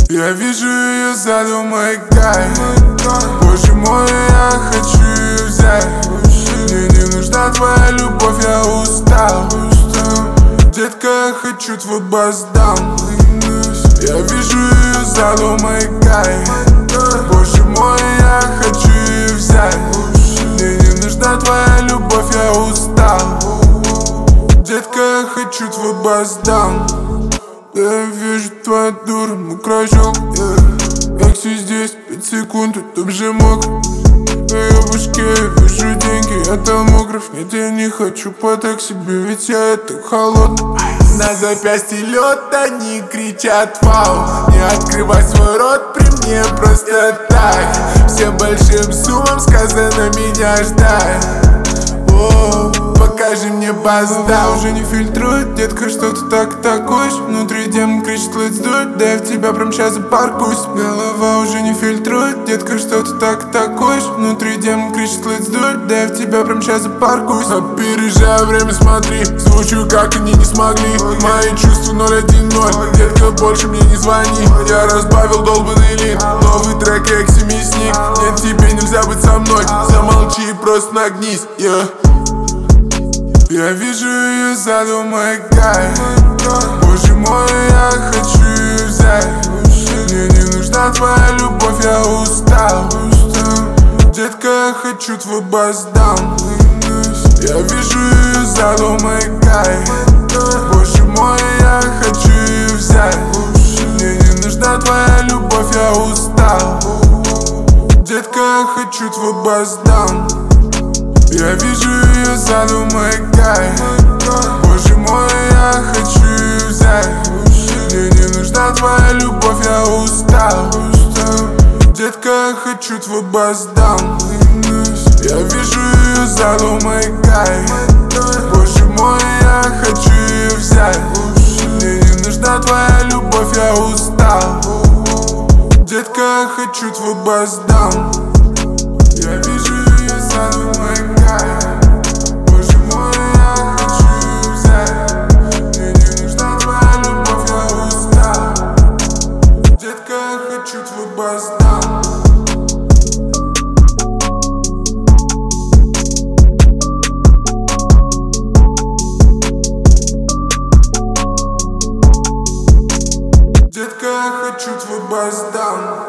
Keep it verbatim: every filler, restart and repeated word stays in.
Я вижу ее сзади, мой кайф. Боже мой, я хочу ее взять. Мне не нужна твоя любовь, я устал. Детка, я хочу твой бас-даун. Я вижу ее сзади, мой кайф. Боже мой, я хочу ее взять. Мне не нужна твоя любовь, я устал. Детка, я хочу твой бас-даун. Я вижу твоя дура, мокрый ожог, yeah. Экси здесь, пять секунд, топ же мог. В ее башке я вижу деньги, это мокров. Нет, я не хочу подать к себе, ведь я это холод. На запястье лед, они кричат вау. Не открывай свой рот при мне просто так. Всем большим суммам сказано меня ждать. Воу, покажи мне бас-даун. Уже не фильтрует, детка, что ты так такуешь. Внутри демон кричит let's do it. Да я в тебя прям сейчас запаркуюсь. Голова уже не фильтрует, детка, что ты так такуешь. Внутри демон кричит let's do it. Да я в тебя прям сейчас запаркуюсь. Опережая время, смотри, звучу как они не смогли. Мои чувства ноль один ноль. Детка, больше мне не звони. Я разбавил долбанный лин. Новый трек, Экси мясник. Нет, тебе нельзя быть со мной. Замолчи и просто нагнись, yeah. Я вижу ее сзади, мой кайф. Боже мой, я хочу ее взять. Мне не нужна твоя любовь, я устал. Детка, я хочу твой бас-даун. Я вижу ее сзади, мой кайф. Боже мой, я хочу ее взять. Мне не нужна твоя любовь, я устал. Детка, я хочу твой бас-даун. Я вижу ее сзади, мой кайф. Боже мой, я хочу ее взять. Мне не нужна твоя любовь, я устал. Детка, я хочу твой бас-даун. Я вижу ее сзади, мой кайф. Боже мой, я хочу ее взять. Мне не нужна твоя любовь, я устал. Детка, я хочу твой бас-даун. Я вижу ее сзади, мой кайф. Боже мой, я хочу ее взять. Мне не нужна твоя любовь, я устал. Детка, я хочу твой бас-даун. Детка, я хочу твой бас-даун.